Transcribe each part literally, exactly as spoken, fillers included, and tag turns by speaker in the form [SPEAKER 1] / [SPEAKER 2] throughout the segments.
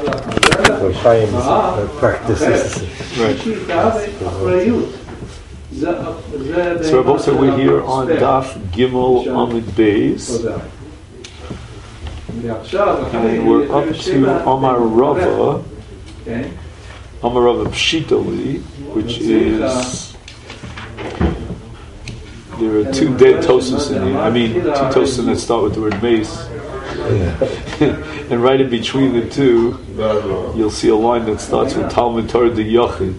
[SPEAKER 1] Chaim practices.
[SPEAKER 2] Right. So Rabbi, so we're here on Daf Gimel Amid Beis, and we're up to Amar Rava, Amar Rava Pshitali, which is, there are two dead Tosas in here. I mean, two Tosas that start with the word Beis. Yeah. And right in between the two, you'll see a line that starts with Talmud Torah de Yochid.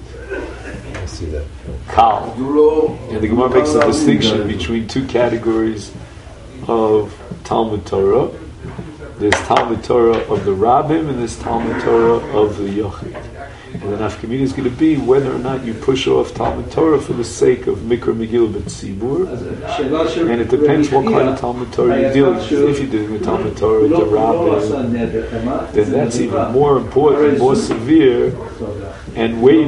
[SPEAKER 1] I see that.
[SPEAKER 2] Kal. And the Gemara makes a distinction between two categories of Talmud Torah. There's Talmud Torah of the Rabbim and there's Talmud Torah of the Yochid. And the nafkamina is going to be whether or not you push off Talmud Torah for the sake of Mikra Megillah B'Tzibur. And it depends what kind of Talmud Torah you're dealing with. If you're dealing with Talmud Torah, the Rabbim, then that's even more important, more severe, and weighty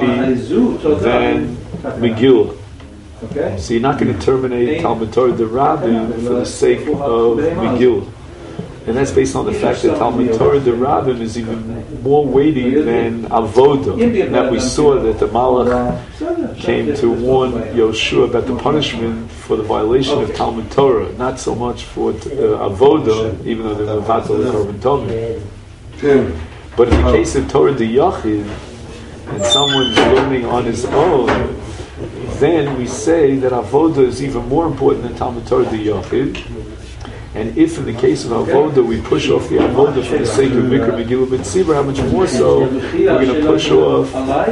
[SPEAKER 2] than Megillah. So you're not going to terminate Talmud Torah, the Rabbim, for the sake of Megillah. And that's based on the fact that Talmud Torah the Rabbim is even more weighty than Avodah. And that we saw that the Malach came to warn Yoshua about the punishment for the violation of Talmud Torah, not so much for uh, Avodah, even though they were Vatal and Korban Tomei. But in the case of Torah the Yachid, and someone's learning on his own, then we say that Avodah is even more important than Talmud Torah the Yachid. And if in the case of Avodah we push off the Avodah for the sake of Mikra Megillah B'Tzibur, how much more so we're going to push off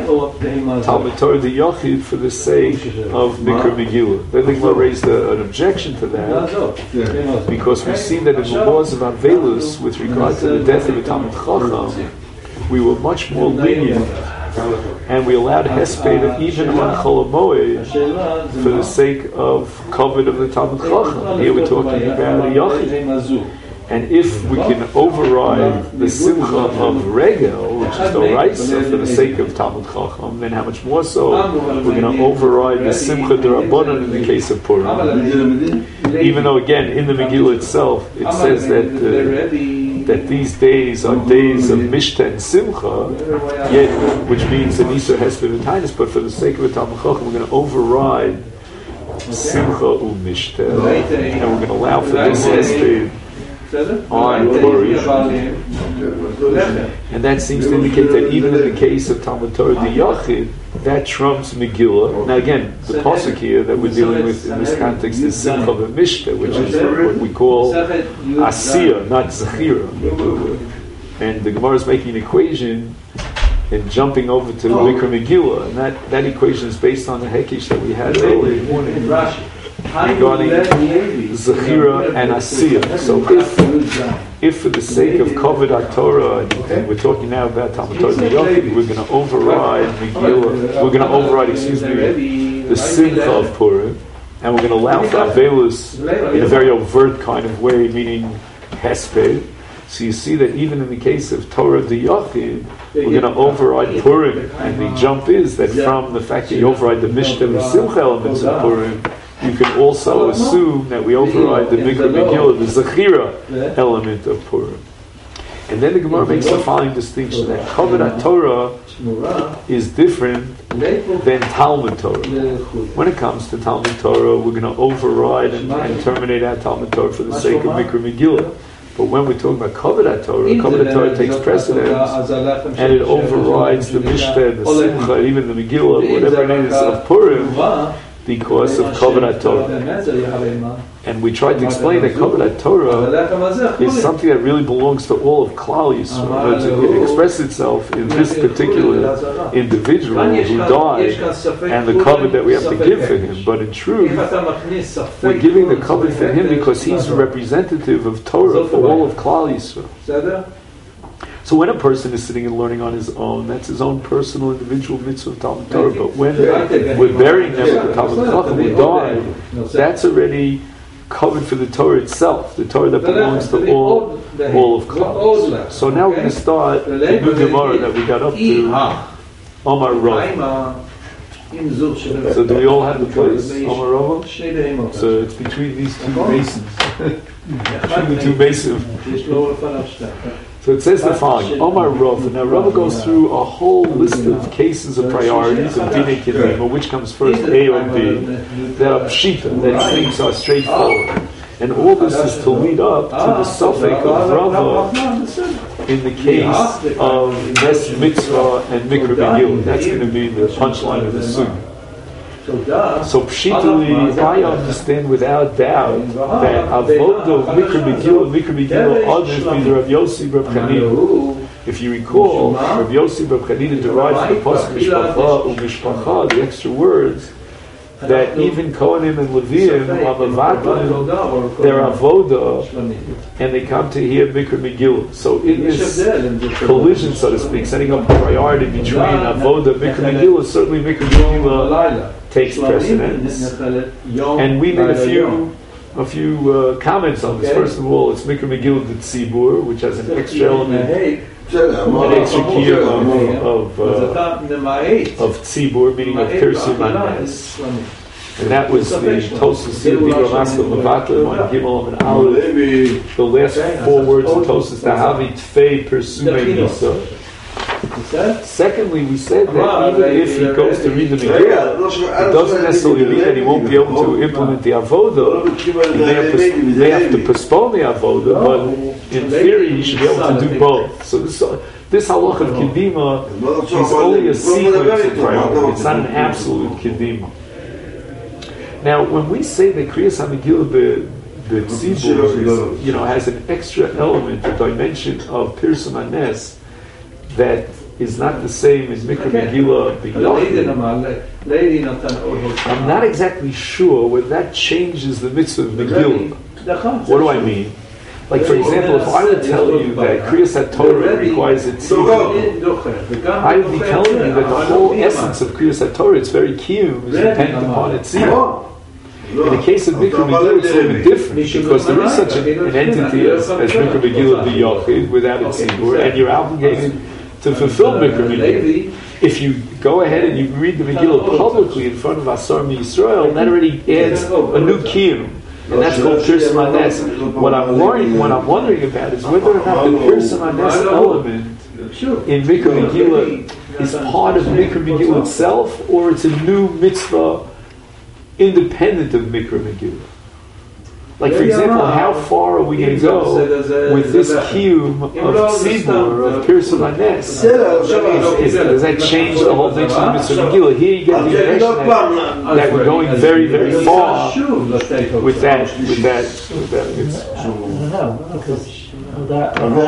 [SPEAKER 2] Talmud Torah the Yochid for the sake of Mikra Megillah. Then the Gemara raised a, an objection to that, because we see that in the laws of Avelus, with regard to the death of a Talmud Chacham, we were much more lenient, and we allowed Hesped even on Chol HaMoed for the sake of covet of the Talmud Chacham. Here we're talking about a Yochid. And if we can override the Simcha of Regel, which is the Raisa, for the sake of Talmud Chacham, then how much more so we're going to override the Simcha D'Rabbanan in the case of Purim. Even though, again, in the Megillah itself, it says that uh, that these days are days of Mishta and Simcha, yet, which means the Nisar Hesped and Tainus, but for the sake of the Talmud Chacham, we're going to override Simcha u Mishta, and we're going to allow for this Hesped on Purim. And that seems to indicate that even in the case of Talmud Torah the Yachid, that trumps Megillah. Now again, the pasuk here that we're dealing with in this context is Simcha v'Mishta, which is what we call Asiyah, not Zechira. And the Gemara is making an equation and jumping over to Mikra Megillah, and that, that equation is based on the Hekish that we had earlier in the morning regarding Zechira and Asiyah. So if, if for the sake of Kavod HaTorah, and, and we're talking now about Talmud Torah Yochid, we're going to override Megillah, we're going to override, excuse me, the Simcha of Purim, and we're going to allow for Avelus in a very overt kind of way, meaning Hesped. So you see that even in the case of Torah the Yochid, we're going to override Purim, and the jump is that from the fact that you override the Mishta and the Simcha elements of Purim, you can also assume that we override the Mikra Megillah, the Zechira element of Purim. And then the Gemara makes the following distinction, that Kavod HaTorah is different than Talmud Torah. When it comes to Talmud Torah, we're going to override and, and terminate our Talmud Torah for the sake of Mikra Megillah. But when we're talking about Kavod HaTorah, Kavod HaTorah takes precedence, and it overrides the Mishta, the Simcha, even the Megillah, whatever it is of Purim, because of Kavod HaTorah. And we tried to explain that Kavod HaTorah is something that really belongs to all of Klal Yisrael. It expresses itself in this particular individual who died and the Kavod that we have to give for him. But in truth, we're giving the Kavod for him because he's a representative of Torah for all of Klal Yisrael. So when a person is sitting and learning on his own, that's his own personal, individual mitzvah of Talmud Torah. But when we're burying them with the Talmud Chacham, we die, that's already covered for the Torah itself, the Torah that belongs to all, all of Klal. So now we're going to start the new Gemara that we got up to, Amar Rava. So do we all have the place, Amar Rava? So it's between these two basins. Between the two basins. So it says the following: Omar Rav. Now Rav goes through a whole list of cases of priorities of Dinei Kedima, which comes first, A or B, that are pshita, that he thinks are straightforward. And all this is to lead up to the suffix of Rava in the case of Nes Mitzvah and Mikra Megillah. That's going to be the punchline of the suit. So pshitally, I understand without doubt that avodah of Mikra Megillah, Mikra Megillah, others be the Rav Yossi Rav Chanina. If you recall, Rav Yossi Rav Chanina derives from the pasuk Mishpacha u'Mishpacha, the extra words, that even Kohanim and Leviim are mavadlim their avodah, and they come to hear Mikra Megillah. So in this collision, so to speak, setting up a priority between avodah and Mikra Megillah, certainly Mikra Megillah takes precedence. And we made a few a few uh, comments on this. First of all, it's Mikra Megillah the Tzibur, which has an extra element, an extra key of of, uh, of Tzibur, meaning of Pirsum Anes. And that was the Tosas here, Dibra Maskal Mavatim on Gimel and Aleph. The last four words of Tosas, Tahavi Tfei Persume Nisa. Secondly, we said that even if he goes to read the Megillah, it doesn't necessarily mean that he won't be able to implement the Avodah. They have to, they have to postpone the Avodah, but in theory he should be able to do both. So this this halach of Kedima is only a sequence of priority. It's not an absolute Kedima. Now, when we say that Kriyas HaMegillah, the the Tzibur, you know, has an extra element, a dimension of Pirsum Anes that is not the same as Mikra Megillah B'Yachid, I'm not exactly sure whether that changes the mitzvah of Megillah. What do I mean? Like, for example, if I would tell you that Kriyas HaTorah requires a tzibur, I would be telling you that the whole essence of Kriyas HaTorah, its very kiyum, is dependent upon a tzibur. In the case of Mikra Megillah, it's a little bit different because there is such an, an entity as, as Mikra Megillah B'Yachid without a tzibur, and you're obligated to fulfill Mikra Megillah. If you go ahead and you read the Megillah publicly in front of Asar Yisrael, that already adds a new kiyum. And that's called Pirsum Anes. What I'm worrying, what I'm wondering about is whether or not the Pirsum Anes element in Mikra Megillah is part of Mikra Megillah itself, or it's a new mitzvah independent of Mikra Megillah. Like, for example, how far are we going to go with this kiyum of tzibur, of Pirsum Anes? Does that change the whole thing to the mitzvah Megillah? Here you get the impression that, that we're going very, very far with that, with that, with that mitzvah.
[SPEAKER 3] I don't know, because that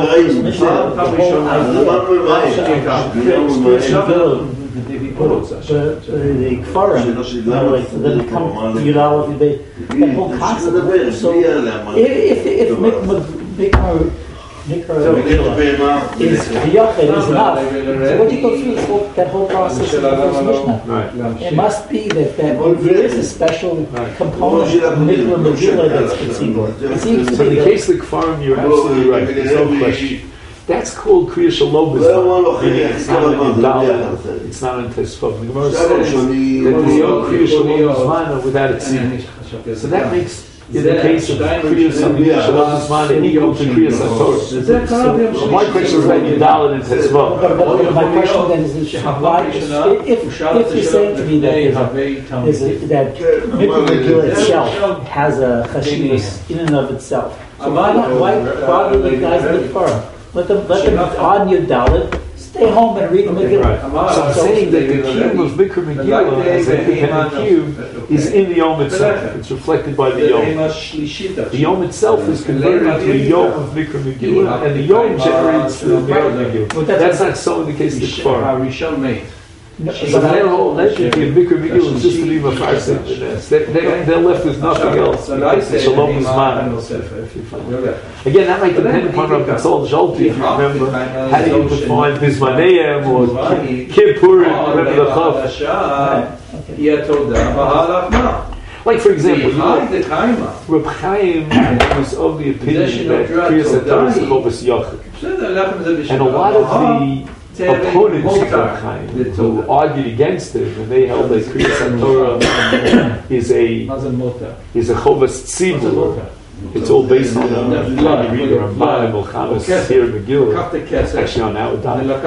[SPEAKER 3] But the Kfarim, like then it comes Yudal, the whole concept. So if if Mikra Mikra is B'Yachid is enough, so what do you go through this whole, that whole process of the first Mishnah?
[SPEAKER 2] Right.
[SPEAKER 3] It must be that, that there is a special component of Mikra Megillah that's Tzibur. It seems to
[SPEAKER 2] So in
[SPEAKER 3] be
[SPEAKER 2] the case of the Kfarim, you're absolutely right. There's no question. That's called Kriya Shalom B'Zman, meaning it's not in Dalet, it's not in Tesvav. The Gemara says that there's no Kriya Shalom B'Zman without a tzibur. So that makes, in the case of Kriya Shalom B'Zman, equal to Kriya Satorah. So my question is about Dalet and Tesvav.
[SPEAKER 3] But my question then is, why, if, if you're saying to me that there's a, that Mikra Megillah itself has a chashivas in and of itself, so why not, why bother the guys in the Torah? Let them, let them on your Dalit, stay home and read the Megillah.
[SPEAKER 2] Right. So I'm saying that the kiyum of Mikra Megillah as an independent kiyum is in the Yom itself. It's reflected by the Yom. The Yom itself is converted into a Yom of Mikra Megillah, and the Yom generates the Mikra Megillah. That's not so in the case of the Kfar. No, so their whole legend in Mikra Megillah is just to be Mefarsim. They're left with nothing else. Shalom B'Zman. Again, that might depend upon Rav Tzol Zolti, if you remember. How do you define Bizmaneim or Kippurim, remember the Chav? Like, for example, you know, Reb Chaim was of the opinion that Kriyas HaTorah is Chovas Yachid. And a lot of the opponents of Reb Chaim who argued against him, and they held that Kriyas HaTorah is a is a Chovas Tzibur, It's all based on a read the Ramban and Milchamas here in Megillah. Actually, on our diet.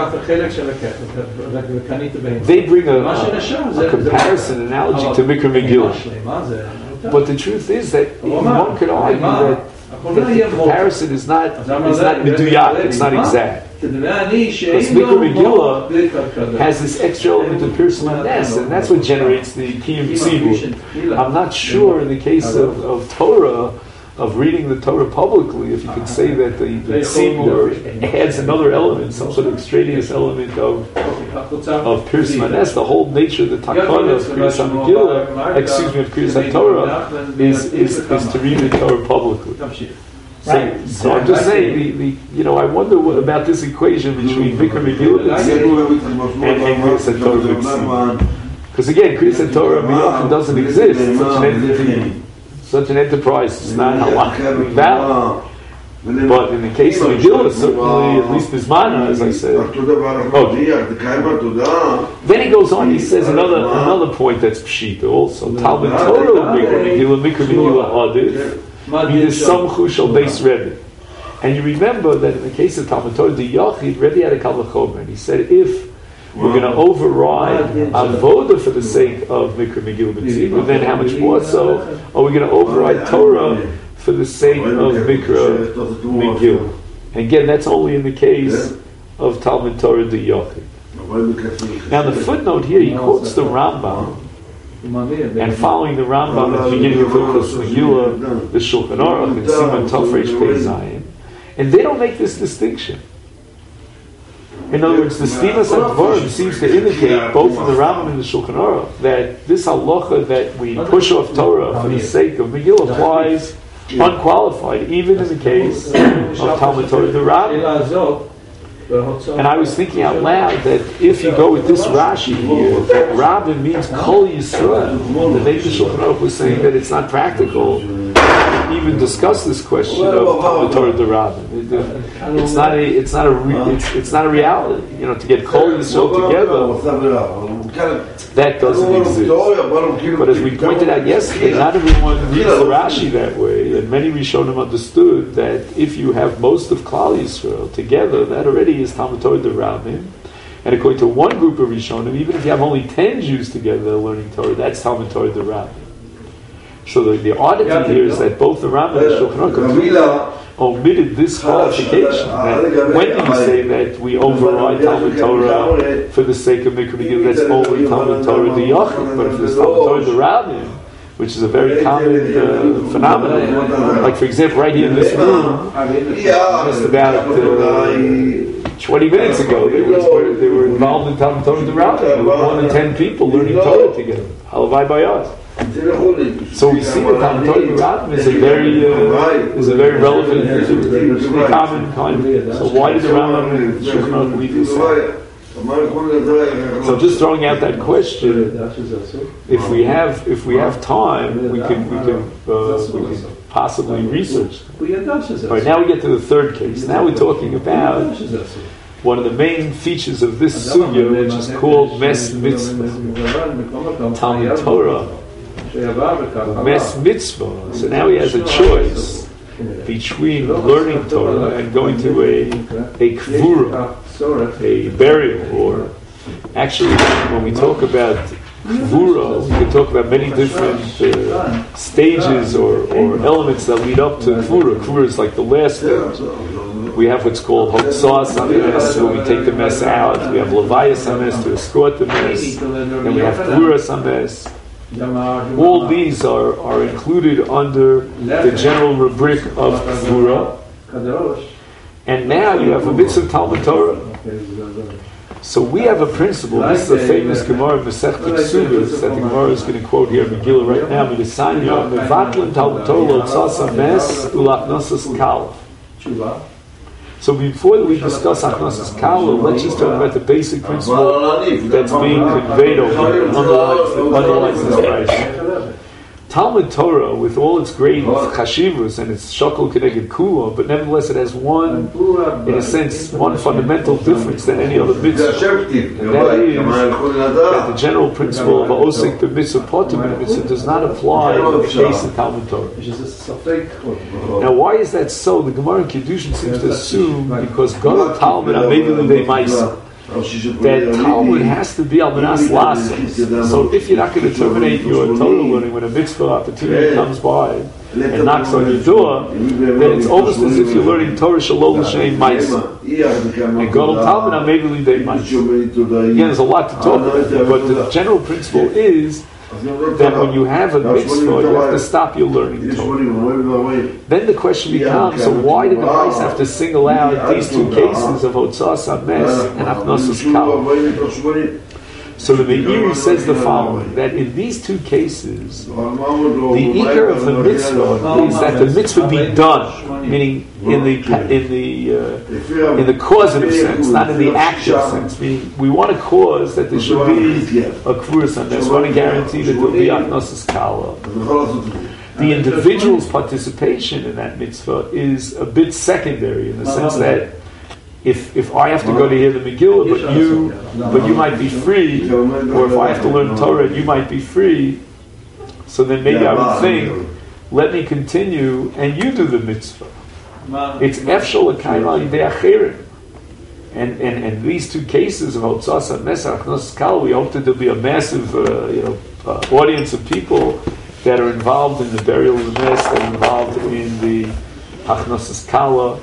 [SPEAKER 2] They bring a, a, a comparison analogy to Mikra Megillah. But the truth is that one could argue that, that the comparison is not is not meduyak, it's not exact. Because Mikra Megillah has this extra element of Pirsim Nes, and that's what generates the Kiyum Tzibur. I'm not sure in the case of, of Torah, of reading the Torah publicly, if you could say that the, the Tzibur adds another element, some sort of extraneous element of of Pirsim Nes. The whole nature of the Takana of Kriyas HaMegillah, excuse me, of Kriyas HaTorah, is, is, is to read the Torah publicly. So, right. so I'm just saying, the, the you know, I wonder what, about this equation between Mikra Megillah and Tzibur and Kriyas HaTorah and Tzibur. Because again, Kriyas HaTorah Miyachim doesn't exist. Such an entity, such an enterprise is not halachically valid. But in the case of Megillah, certainly, at least Bismana, as I said. Oh. Then he goes on, he says another another point that's Pshita also. Talmud Torah Mikra Megillah, Mikra Megillah Adif. Means Samchu Shel Beis Rebbe. And you remember that in the case of Talmud Torah, the Yachid, Rebbe had a Kal V'chomer, and he said, if we're going to override Avoda for the sake of Mikra Megillah B'tzibur, then how much more so are we going to override Torah for the sake of Mikra Megillah? And again, that's only in the case of Talmud Torah, the Yachid. Now, the footnote here, he quotes the Rambam. And following the Rambam at the beginning of Hilchos Megillah, the Shulchan Aruch, and Siman Tov Reish Pei Zayin, and they don't make this distinction. In other words, the Stimas HaDvarim seems to indicate, both in the Rambam and the Shulchan Aruch, that this halacha that we push off Torah for the sake of Megillah applies unqualified, even in the case of Talmud Torah the Rabbim. And I was thinking out loud that if you go with this Rashi here, that Rabbim means Kol Yisrael. The Neighbor Shulchan Aruch was saying that it's not practical to even discuss this question of Talmud Torah the Rabbim. It, it's not a, it's not a, re, it's, it's not a reality. You know, to get Kol Yisrael together, that doesn't exist. But as we pointed out yesterday, not everyone reads the Rashi that way, and many Rishonim understood that if you have most of Klal Yisrael together, that already is Talmud Torah the Rabbim. And according to one group of Rishonim, even if you have only ten Jews together learning Torah, that's Talmud Torah the Rabbim. So the, the oddity here is that both the Rambam and the Shulchan Aruch omitted this qualification. That when do you say that we override Talmud Torah for the sake of Mikra Megillah? That's only Talmud Torah the Yachid. But if there's Talmud Torah the Rabbim, which is a very common uh, phenomenon, like for example, right here in this room, just about uh, twenty minutes ago, they were, they were involved in Talmud Torah the Rabbim. There were more than ten people learning Torah together. Halavai by us. So we see that Talmud Torah the Rabbim is a very uh, is a very relevant, common kind of. So why did the Rambam and Shulchan Aruch leave this out? So just throwing out that question, if we have if we have time, we can we can, uh, we can possibly research. All right, now we get to the third case. Now we're talking about one of the main features of this sugya, which is called Mes Mitzvah, Talmud Torah, Mes Mitzvah. So now he has a choice between learning Torah and going to a a kvura, a burial, or actually, when we talk about kvura, we can talk about many different uh, stages or, or elements that lead up to kvura. Kvura is like the last stage. We have what's called Hotzas HaMes, where we take the mess out. We have Levayas HaMes to escort the mess. Then we have Kvuras HaMes. All these are, are included under the general rubric of Kvura. And now you have a mitzvah of Talmud Torah. So we have a principle. This is a famous Gemara of Masechet Ksubos that the Gemara is going to quote here in Megillah right now. Midasanya mevatlin Talmud Torah lotzas hames ulachnosas kal. So before we discuss Achnasas Kala, let's just talk about the basic principle that's being conveyed over here, underlines this price. Talmud Torah, with all its great chashivus and its shakol keneged kula, but nevertheless it has one, in a sense, one fundamental difference than any other mitzvah. And that is that the general principle of osik b'mitzvah potem b'mitzvah does not apply in the case of Talmud Torah. Now, why is that so? The Gemara in Kiddushin seems to assume because Gadol Talmud maybe they ma'isa. That Talmud has to be al manas lasos. So if you're not going to terminate your Torah learning when a mitzvah opportunity comes by and knocks on your door, then it's almost as if you're learning Torah shalom l'shem ma'isa. And Gadol Talmud maybe they ma'isa. Again, there's a lot to talk about, but the general principle is that when you have a mitzvah, you have to stop your learning Torah. Then the question becomes, so why did the Bais have to single out these two cases of Hotzas HaMes and Achnasas Kala? So the Meiri says the following, that in these two cases, the ikar of the mitzvah is that the mitzvah be done, meaning in the in the uh, in the causative sense, not in the active sense. Meaning we want a cause that there should be a kvuras on this. We want to guarantee that there will be achnasas kala. The individual's participation in that mitzvah is a bit secondary in the sense that If if I have to go to hear the Megillah, but you but you might be free, or if I have to learn Torah, you might be free, so then maybe I would think, let me continue and you do the mitzvah. It's efshal l'kaima yidei acherim. And and and these two cases of Hotzas HaMes and Achnasas Kala, we hope that there'll be a massive uh, you know uh, audience of people that are involved in the burial of the mes, that are involved in the Achnasas Kala.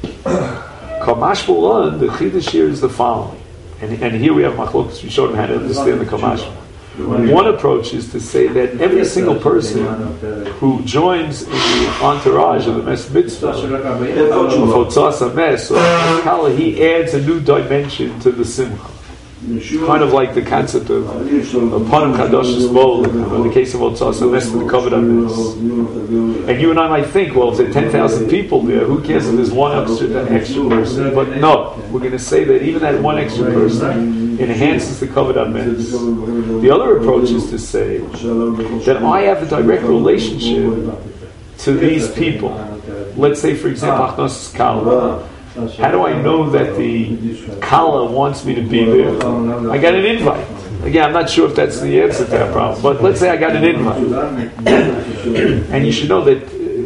[SPEAKER 2] Kamash Bulan, the Chiddush here is the following, and, and here we have Machlokas. We showed him how to understand the Kamash. One approach is to say that every single person who joins in the entourage of the Mes Mitzvah, of Hotzas HaMes, or Kala, he adds a new dimension to the Simcha. Kind of like the concept of Panim Kadosh's bowl in the case of Hotzas HaMes to the covered HaMes. And you and I might think, well, if there are ten thousand people there, who cares if there's one extra, extra person? But no, we're going to say that even that one extra person enhances the covered HaMes. The other approach is to say that I have a direct relationship to these people. Let's say, for example, Achnasas Kala. How do I know that the Kala wants me to be there? I got an invite. Again, I'm not sure if that's the answer to that problem, but let's say I got an invite. And you should know that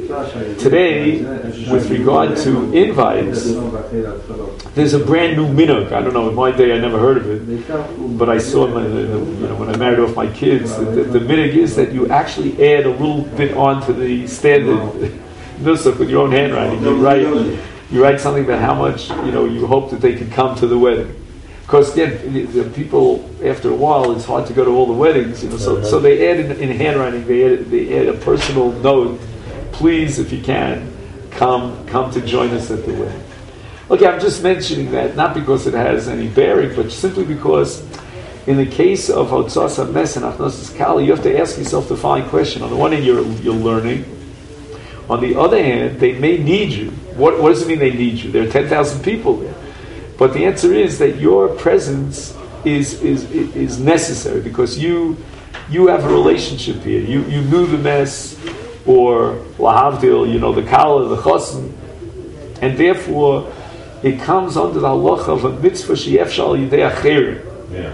[SPEAKER 2] today, with regard to invites, there's a brand new minhag. I don't know, in my day I never heard of it, but I saw my, you know, when I married off my kids, the, the, the minhag is that you actually add a little bit onto the standard nusach with your own handwriting. You write You write something about how much you know you hope that they can come to the wedding, because again, the, the people after a while it's hard to go to all the weddings, you know. So, so they add in, in handwriting, they add, they add a personal note. Please, if you can, come come to join us at the wedding. Okay, I'm just mentioning that not because it has any bearing, but simply because in the case of Hotzas HaMes and Achnasas Kala, you have to ask yourself the following question: on the one hand, you're you're learning. On the other hand, they may need you. What, what does it mean they need you? There are ten thousand people there. But the answer is that your presence is is is necessary because you you have a relationship here. You you knew the mes, or lahavdil, you know, the kala, the chosin, and therefore it comes under the halacha of a mitzvah sheyefshal yidei acherim.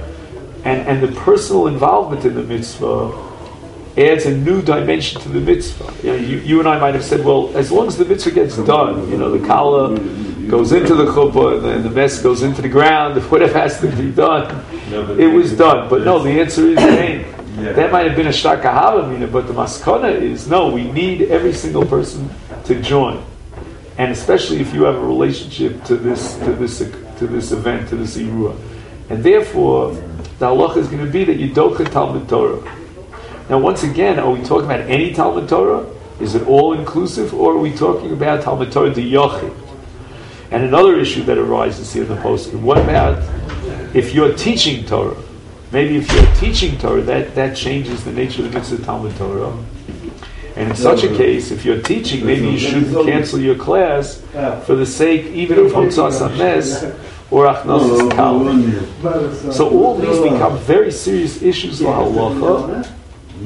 [SPEAKER 2] And and the personal involvement in the mitzvah adds a new dimension to the mitzvah. You know, you, you and I might have said, well, as long as the mitzvah gets done, you know, the kala goes into the chuppah and then the mess goes into the ground, whatever has to be done, it was done. But no, the answer is hey, that might have been a shtar kahava, but the maskana is, no, we need every single person to join. And especially if you have a relationship to this to this to this event, to this iruah. And therefore, the halacha is going to be that you docha Talmud Torah. Now, once again, are we talking about any Talmud Torah? Is it all inclusive, or are we talking about Talmud Torah the Yochid? And another issue that arises here in the poskim: what about if you're teaching Torah? Maybe if you're teaching Torah, that, that changes the nature of the mitzvah Talmud Torah. And in such a case, if you're teaching, maybe you shouldn't cancel your class for the sake even of Hotzas HaMes or Achnasas Kala. So all these become very serious issues for halacha.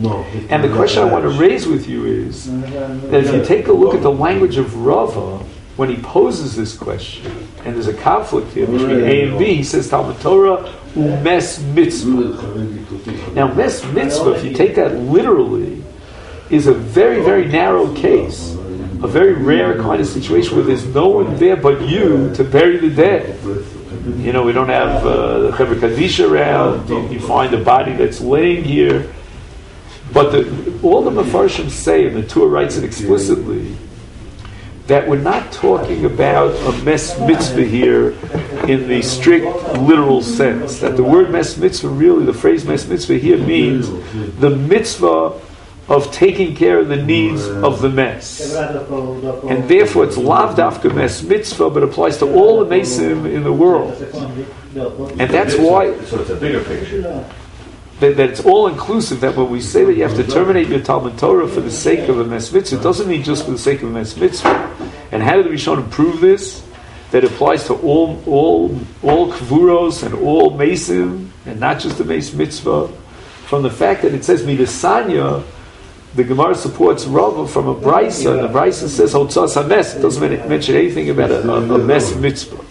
[SPEAKER 2] And the question I want to raise with you is that if you take a look at the language of Rava, when he poses this question, and there's a conflict here between A and B, he says Talmud Torah umes mitzvah. Now, mes mitzvah, if you take that literally, is a very, very narrow case, a very rare kind of situation where there's no one there but you to bury the dead. You know, we don't have uh, the Chevra Kadisha around. You, you find a body that's laying here. But the, all the Mefarshim say, and the Torah writes it explicitly, that we're not talking about a mes mitzvah here in the strict literal sense. That the word mes mitzvah, really, the phrase mes mitzvah here means the mitzvah of taking care of the needs of the mes. And therefore it's lav dafka mes mitzvah, but applies to all the mesim in the world. And that's why...
[SPEAKER 4] So it's a bigger picture.
[SPEAKER 2] That, that it's all inclusive, that when we say that you have to terminate your Talmud Torah for the sake of a mes mitzvah, it doesn't mean just for the sake of a mes mitzvah. And how did the Rishonim prove this? That applies to all all all kvuros and all mesim, and not just the mes mitzvah. From the fact that it says midasanya, the Gemara supports Rava from a brisa, and the brisa says hotzas hames. It doesn't mention anything about a, a, a mes mitzvah.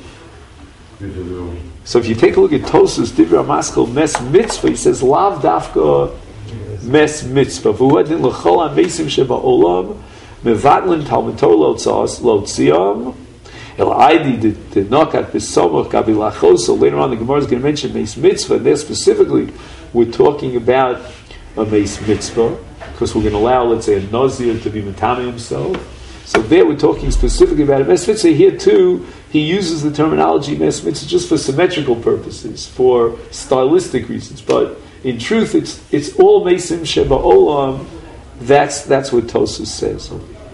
[SPEAKER 2] So if you take a look at Tosas Divra Maskal mes mitzvah, he says lav dafka mes mitzvah. V'uadin l'chol ha-mesim sheba olam mevatlin Talmud Torah lotzas lotziam el aidi did nokat b'somoch gabi lachos. So later on the Gemara is going to mention mes mitzvah, and there specifically we're talking about a mes mitzvah because we're going to allow, let's say, a nazir to be matami himself. So there we're talking specifically about a mes mitzvah. Here too, he uses the terminology mes mitzvah just for symmetrical purposes, for stylistic reasons. But in truth, it's it's all mesim sheba olam. That's that's what Tosas says.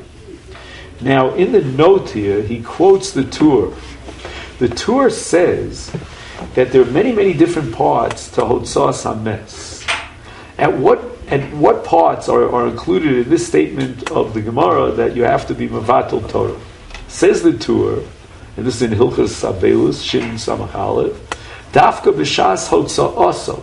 [SPEAKER 2] Now, in the note here, he quotes the Tur. The Tur says that there are many, many different parts to Hotzas HaMes. At what and what parts are, are included in this statement of the Gemara that you have to be Mavatul Torah? Says the Tur, and this is in Hilchas Sabelus, Shin Samach Aleph, Dafka b'shas Hotza'asa.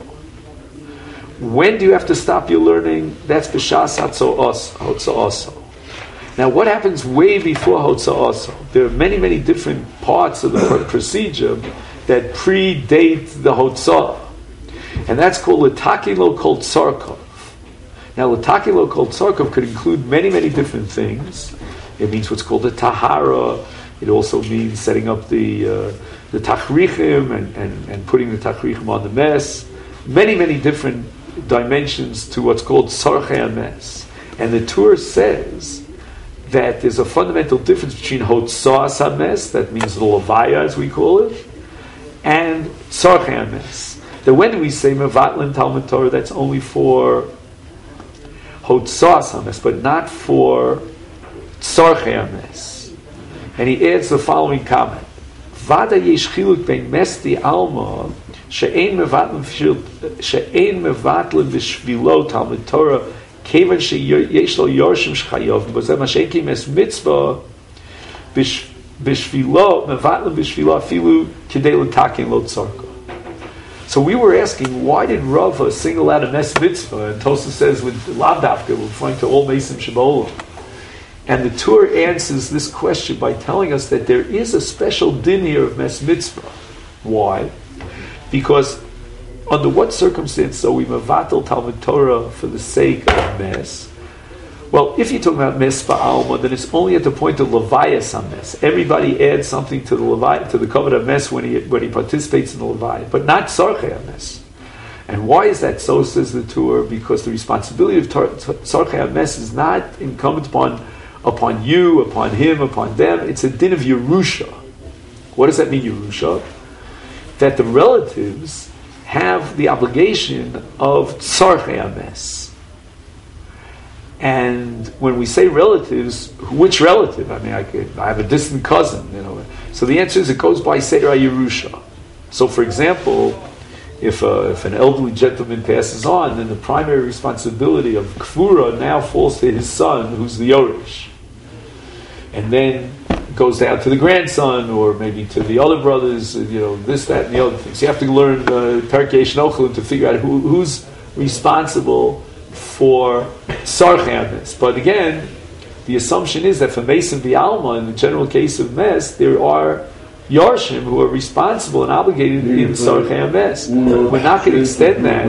[SPEAKER 2] When do you have to stop your learning? That's b'shas Hotza'asa. Now, what happens way before Hotza'asa? There are many, many different parts of the procedure that predate the Hotza'ah. And that's called L'takilo Kol Tzarkov. Now, L'takilo Kol Tzarkov could include many, many different things. It means what's called a Tahara. It also means setting up the uh, the Tachrichim and, and, and putting the Tachrichim on the mess. Many, many different dimensions to what's called Tzarchei HaMes. And the Tur says that there's a fundamental difference between Hotzas HaMes, that means the Levaya as we call it, and Tzarchei HaMes. That when we say Mevatlin Talmud Torah, that's only for Hotzas HaMes, but not for Tzarchei HaMes. And he adds the following comment: Vada yesh chiluk bein mesti alma she'ein mevatlin v'shvilo Talmud Torah kevan sheyesh lo yorshim shchayov b'zeh mashenki mes mitzvah b'shvilo mevatlin b'shvilo afilu kidei l'takin lo tzarko. So we were asking, why did Rava single out a mes mitzvah? And Tosas says with lav dafka, we're referring to all mesim shebolam. And the Tur answers this question by telling us that there is a special din here of mes mitzvah. Why? Because under what circumstance are we mevatel Talmud Torah for the sake of mes? Well, if you're talking about mes ba'alma, then it's only at the point of levayas hames. Everybody adds something to the levay, to the covenant of mes when he when he participates in the levay, but not tzarchei hames. And why is that so? Says the Tur, because the responsibility of tzarchei hames is not incumbent upon upon you, upon him, upon them. It's a din of Yerusha. What does that mean, Yerusha? That the relatives have the obligation of tzarchei hames. And when we say relatives, which relative? I mean, I, could, I have a distant cousin, you know. So the answer is it goes by Seder HaYerusha. So, for example, if uh, if an elderly gentleman passes on, then the primary responsibility of Kfura now falls to his son, who's the Yoresh. And then goes down to the grandson, or maybe to the other brothers, you know, this, that, and the other things. You have to learn uh, Perkei Shnochel to figure out who, who's responsible for Sarchei Mes. But again, the assumption is that for Mason B'Alma, in the general case of Mes, there are Yarshim who are responsible and obligated in Sarchei Mes. We're not going to extend that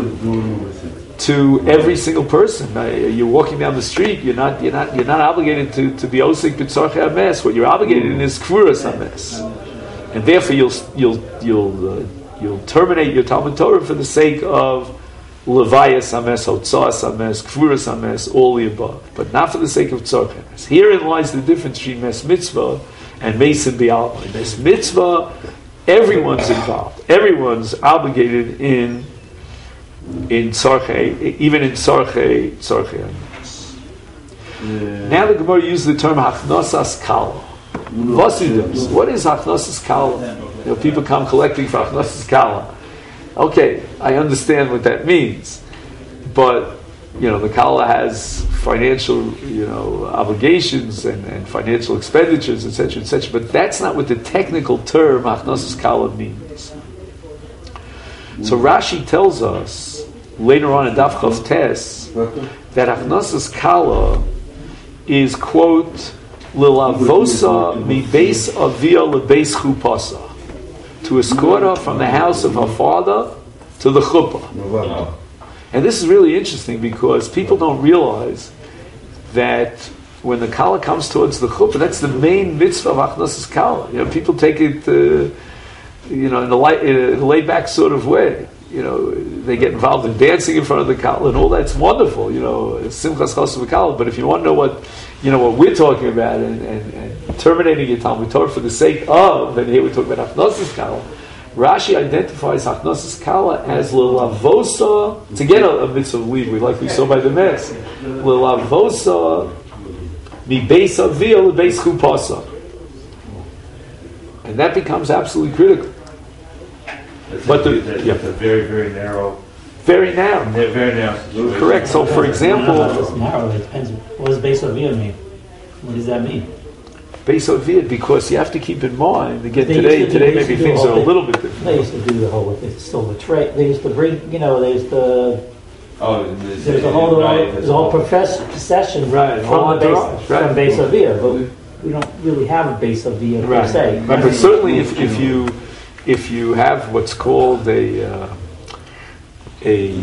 [SPEAKER 2] to every single person. Uh, you're walking down the street, you're not you're not you're not obligated to, to be Osik B'Tzarchei Mes. What you're obligated in is Kfuras HaMes. And therefore you'll you'll you'll uh, you'll terminate your Talmud Torah for the sake of Levayas HaMes, Hotzas HaMes, Kfuras HaMes, all the above, but not for the sake of Tzarchei Mes. Herein lies the difference between Mes Mitzvah and Mesim B'Alma. In Mes Mitzvah, everyone's involved. Everyone's obligated in in Tzarchei, even in Tzarchei, Tzarchei HaMes. Now the Gemara uses the term Hachnosas Kala. What is Hachnosas Kala? You know, people come collecting for Hachnosas Kala. Okay, I understand what that means, but you know, the Kala has financial, you know, obligations and, and financial expenditures, et cetera, et cetera. But that's not what the technical term Hachnosas Kala means. So Rashi tells us later on in Daf Chav Tes that Hachnosas Kala is, quote, L'lavosa mi beis avia lebeis chupasa, to escort her from the house of her father to the chuppah. And this is really interesting because people don't realize that when the kala comes towards the chuppah, that's the main mitzvah of Hachnosas Kala. You know, people take it, uh, you know, in a, light, in a laid-back sort of way. You know, they get involved in dancing in front of the kala and all that's wonderful. You know, simchas chassav kala. But if you want to know what, you know, what we're talking about and, and, and terminating your Talmud Torah for the sake of, and here we talk about Hachnosas Kala. Rashi identifies Hachnosas Kala as l'lavosa, to get a, a mitzvah leave, we like we saw by the Mes, l'lavosa mi beis avia lebeis chupasa, and that becomes absolutely critical. But the, yeah.
[SPEAKER 4] It's a very, very narrow.
[SPEAKER 2] Very narrow.
[SPEAKER 4] Very narrow.
[SPEAKER 2] Correct. So, for example,
[SPEAKER 3] It's narrow. It depends. What does Beis Avia mean? What does that mean?
[SPEAKER 2] Beis Avia, because you have to keep in mind again
[SPEAKER 3] They
[SPEAKER 2] today.
[SPEAKER 3] used to-
[SPEAKER 2] Today
[SPEAKER 3] they used
[SPEAKER 2] maybe
[SPEAKER 3] to do
[SPEAKER 2] things
[SPEAKER 3] all
[SPEAKER 2] are a
[SPEAKER 3] the-
[SPEAKER 2] little bit different.
[SPEAKER 3] They used to do the whole. It's still the tray. They used to bring. You know, they used to.
[SPEAKER 4] Oh, there's,
[SPEAKER 3] There's a whole.
[SPEAKER 4] right,
[SPEAKER 3] There's a whole profess, procession
[SPEAKER 2] Right,
[SPEAKER 3] from
[SPEAKER 2] whole
[SPEAKER 3] the
[SPEAKER 2] entourage,
[SPEAKER 3] base
[SPEAKER 2] right.
[SPEAKER 3] from Beis Avia, but we, we don't really have a Beis Avia per
[SPEAKER 2] Right.
[SPEAKER 3] se.
[SPEAKER 2] Right. But certainly, if, if you if you have what's called a uh, a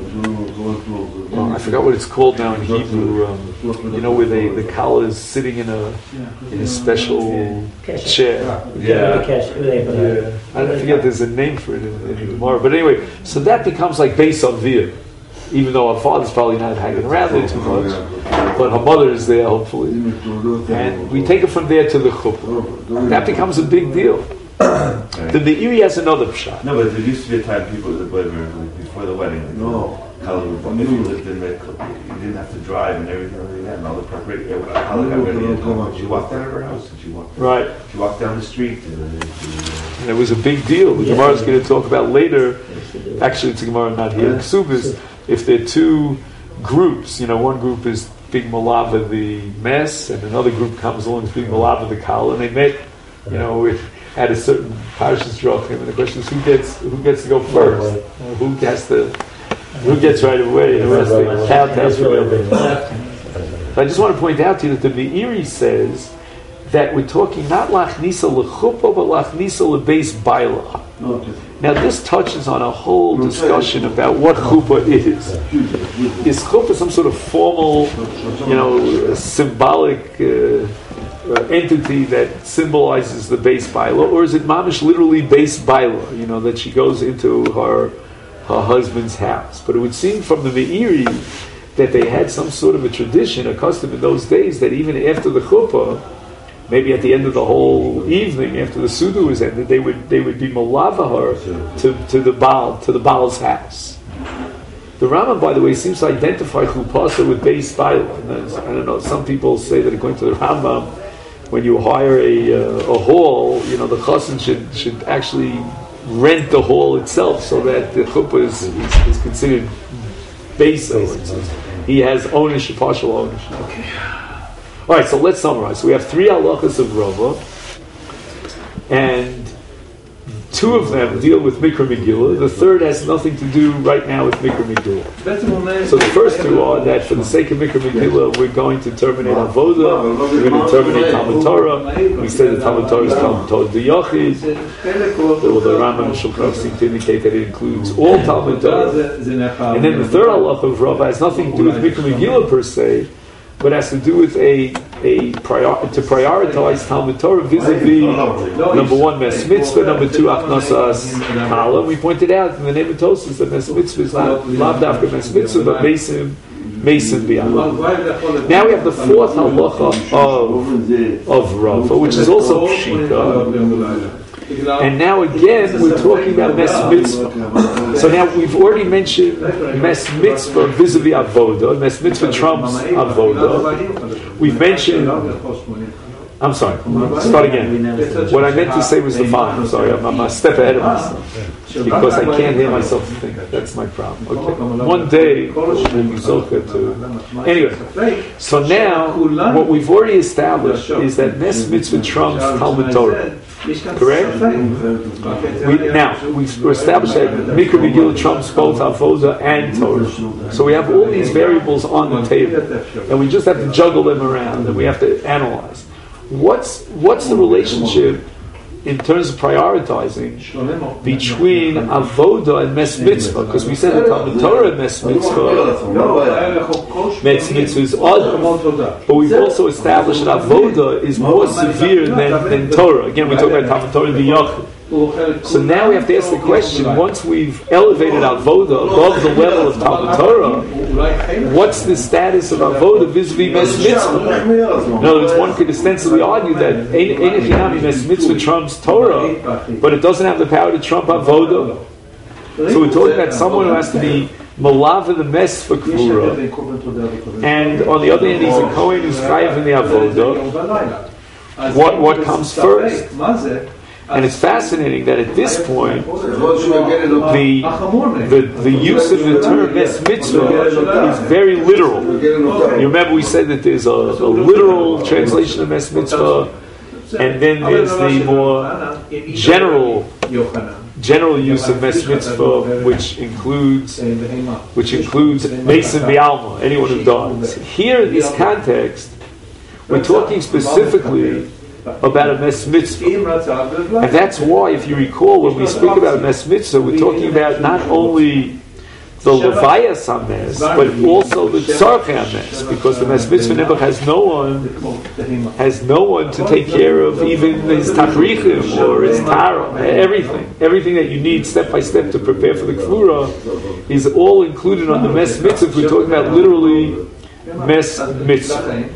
[SPEAKER 2] well, I forgot what it's called now in Hebrew. Um, you know, where they the kala is sitting in a in a special
[SPEAKER 3] Kesher.
[SPEAKER 2] chair.
[SPEAKER 3] Yeah, the cash, they put a-
[SPEAKER 2] Yeah, I forget. There's a name for it in, in the Gemara. But anyway, so that becomes like Beis Avia, even though her father's probably not hanging around there too much, but her mother is there hopefully, and we take it from there to the chuppah. That becomes a big deal. The Meiri has another pshat.
[SPEAKER 4] No, but there used to be a time people that were like, before the wedding. Like, no. If you lived in the, you didn't have to drive and everything like that, and all the preparation. How got ready? Did you walk down to her house? Did you walk?
[SPEAKER 2] Right.
[SPEAKER 4] Did you walk down the street?
[SPEAKER 2] And it was a big deal. The
[SPEAKER 3] Yeah.
[SPEAKER 2] Gemara is going to talk about later. Actually, it's a Gemara not here in Ksubis. If there are two groups, you know, one group is big malava the mess, and another group comes along as big malava the kala, and they met, you know, with, at a certain parashas drachim, and the question is who gets who gets to go first, uh, who has to, who gets right away, and the rest of the count has to go. I just want to point out to you that the Meiri says that we're talking not lachnisa lechuppah, but lachnisa lebeis baila. Now this touches on a whole discussion about what chuppah is. Is chuppah some sort of formal, you know, symbolic uh, uh, entity that symbolizes the base baila, or is it mamish literally base baila? You know, that she goes into her her husband's house. But it would seem from the Meiri that they had some sort of a tradition, a custom in those days that even after the chuppah, maybe at the end of the whole evening, after the suda was ended, they would they would be malava her to, to the Baal, to the Baal's house. The Rambam, by the way, seems to identify chupasa with beis baila. I don't know. Some people say that according to the Rambam, when you hire a uh, a hall, you know, the chassan should should actually rent the hall itself, so that the chuppah is, is, is considered beis. He has ownership, partial ownership. Okay. All right, so let's summarize. So we have three halachas of Rava, and Two of them deal with Mikra Megillah. The third has nothing to do right now with Mikra Megillah. So the first two are that for the sake of Mikra Megillah, we're going to terminate Avoda, we're going to terminate Talmud Torah. We said that Talmud Torah is Talmud Torah the Yachid. Well, the Rambam and Shulchan seem to indicate that it includes all Talmud Torah. And then the third halacha of Rava has nothing to do with Mikra Megillah per se, but has to do with a a prior, to prioritize Talmud Torah vis-a-vis number one Mes Mitzvah, number two Achnasas Kala. We pointed out in the name of Tosfos that Mes Mitzvah is not lav dafka Mes Mitzvah, but Mesim Mesim B'Yam. Now we have the fourth halacha of of Rava, which is also Pshita. And now again, we're talking about Mes Mitzvah. So now we've already mentioned Mes Mitzvah vis-a-vis Avoda. Mes Mitzvah trumps Avoda. We've mentioned... I'm sorry, start again. What I meant to say was the following. I'm sorry, I'm, I'm a step ahead of myself. Because I can't hear myself think. That's my problem. Okay. One day, we'll be zocha to... Anyway, so now, what we've already established is that Mes Mitzvah trumps Talmud Torah. Correct? We, now, we've established that Mikra Megillah trumps both Avoda and Torah. So we have all these variables on the table. And we just have to juggle them around and we have to analyze. What's what's the relationship in terms of prioritizing between Avoda and Mes Mitzvah? Because we said that Talmud Torah and Mes Mitzvah, Mes Mitzvah is odd, but we've also established that Avoda is more severe than, than Torah. Again, we talk about Talmud Torah and the Yachid. So now we have to ask the question, once we've elevated Avoda above the level of Talmud Torah, what's the status of Avoda vis-a-vis Mes Mitzvah? In other words, one could ostensibly argue that Ein Echinami Mes Mitzvah trumps Torah, but it doesn't have the power to trump Avoda. So we're talking about someone who has to be Malava the Mes for Kvura, and on the other hand, he's a Kohen who's chayav in the Avoda. What, what comes first? And it's fascinating that at this point, the, the, the use of the term Mes Mitzvah is very literal. You remember we said that there's a, a literal translation of Mes Mitzvah, and then there's the more general general use of Mes Mitzvah, which includes which includes Mesim B'Alma, anyone who dies. Here in this context, we're talking specifically about a Mes Mitzvah. And that's why, if you recall, when we speak about a Mes Mitzvah, we're talking about not only the Levayas HaMes, but also the Tzarchei HaMes, because the Mes Mitzvah never has no one has no one to take care of even his Tachrichim or his Tara, everything. Everything that you need step by step to prepare for the Kvura is all included on the Mes Mitzvah. We're talking about literally Mes Mitzvah.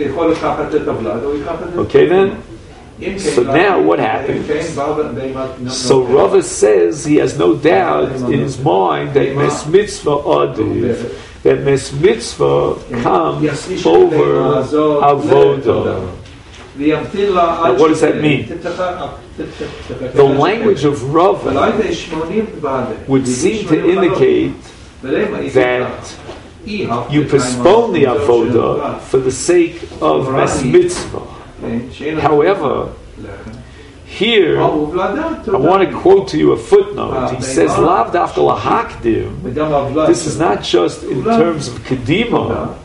[SPEAKER 2] Okay then? So now what happens? So Rava says he has no doubt in his mind that Mes Mitzvah Adiv, that Mes Mitzvah comes over Avoda. Now what does that mean? The language of Rava would seem to indicate that you postpone the Avoda for the sake of Mes Mitzvah. However, here, I want to quote to you a footnote. He says, Lav dafka lahakdim. This is not just in terms of Kedima.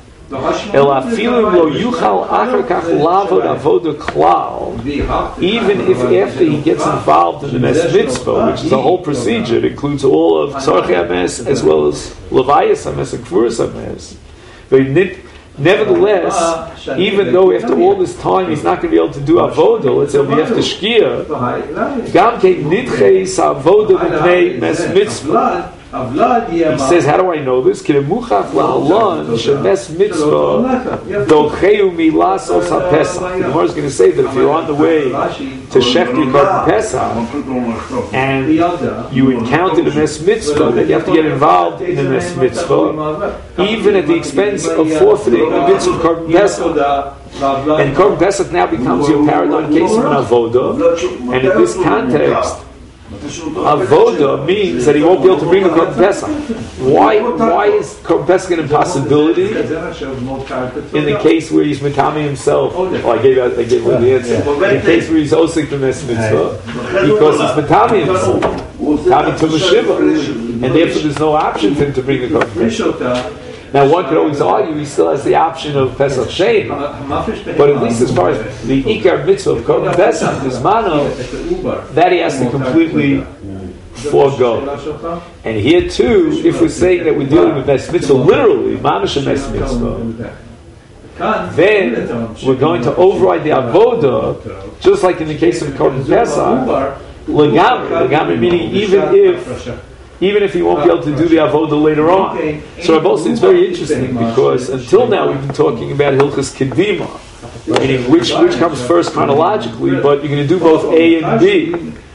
[SPEAKER 2] Even if after he gets involved in the Mes Mitzvah, which is a whole procedure, it includes all of Tzarchei HaMes as well as Levayas HaMes and Kvuras HaMes. Nevertheless, even though after all this time he's not going to be able to do avoda, let's say we have to shkia, gam ke nidcheis avoda b'pnei mes mitzvah. He says, how do I know this? The Gemara is going to say that if you're on the way to Shech your Korban Pesach and you encounter the Mes Mitzvah, that you have to get involved in the Mes Mitzvah, even at the expense of forfeiting the mitzvah of Korban Pesach. And Korban Pesach now becomes your paradigm case of an avoda. And in this context, Avoda means that he won't be able to bring the Korban Pesach. Why? Why is Korban Pesach an impossibility in the case where he's Matami himself? Oh, I gave out, I gave you the answer. In the case where he's Osik the Mes Mitzvah, because he's Matami himself, Matami to Mashiva, and therefore there's no option for him to bring the Korban Pesach. Now one could always argue he still has the option of Pesach Shein, but at least as far as the Ikar Mitzvah of Korban Pesach, this Mano, that he has to completely forego. And here too, if we're saying that we're dealing with Mes Mitzvah, literally, Mamash Mes Mitzvah, then we're going to override the Avoda, just like in the case of Korban Pesach, Legamri, Legamri meaning even if Even if he won't be able to do the avodah later on. So Rabbi says it's very interesting because until now we've been talking about Hilchas Kedima, meaning which which comes first chronologically, but you're going to do both A and B.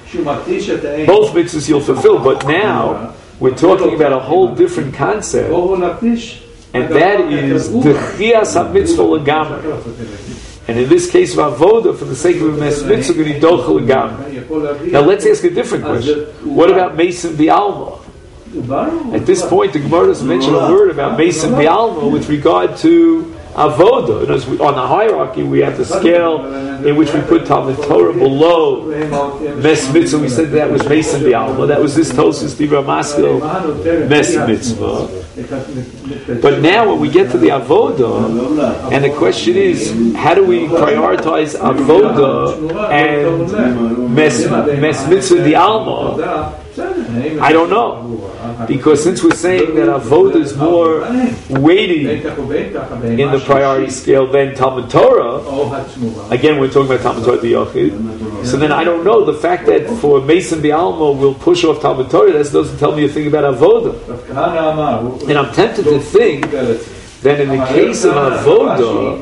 [SPEAKER 2] Both mitzvahs you'll fulfill, but now we're talking about a whole different concept, and that is Dechias HaMitzvah Legamri. And in this case of avodah, for the sake of a mes mitzvah, we're going to dochel legamri. Now let's ask a different question. What about Mason Bialma? At this point, the Gemara doesn't mention a word about Mason Bialma with regard to avodah. On the hierarchy, we have the scale in which we put Talmud Torah below mes mitzvah. We said that was Mason Bialma. That was this Tosis Dibra Maskil mes mitzvah. But now when we get to the avodah, and the question is, how do we prioritize avodah and mes, mes mitzvah di alma? I don't know. Because since we're saying that avodah is more weighty in the priority scale than Talmud Torah, again we're talking about Talmud Torah the Yochid, so then I don't know, the fact that for Mason B'Alma we'll push off Talmud Torah, that doesn't tell me a thing about avodah. And I'm tempted to think that in the case of avodah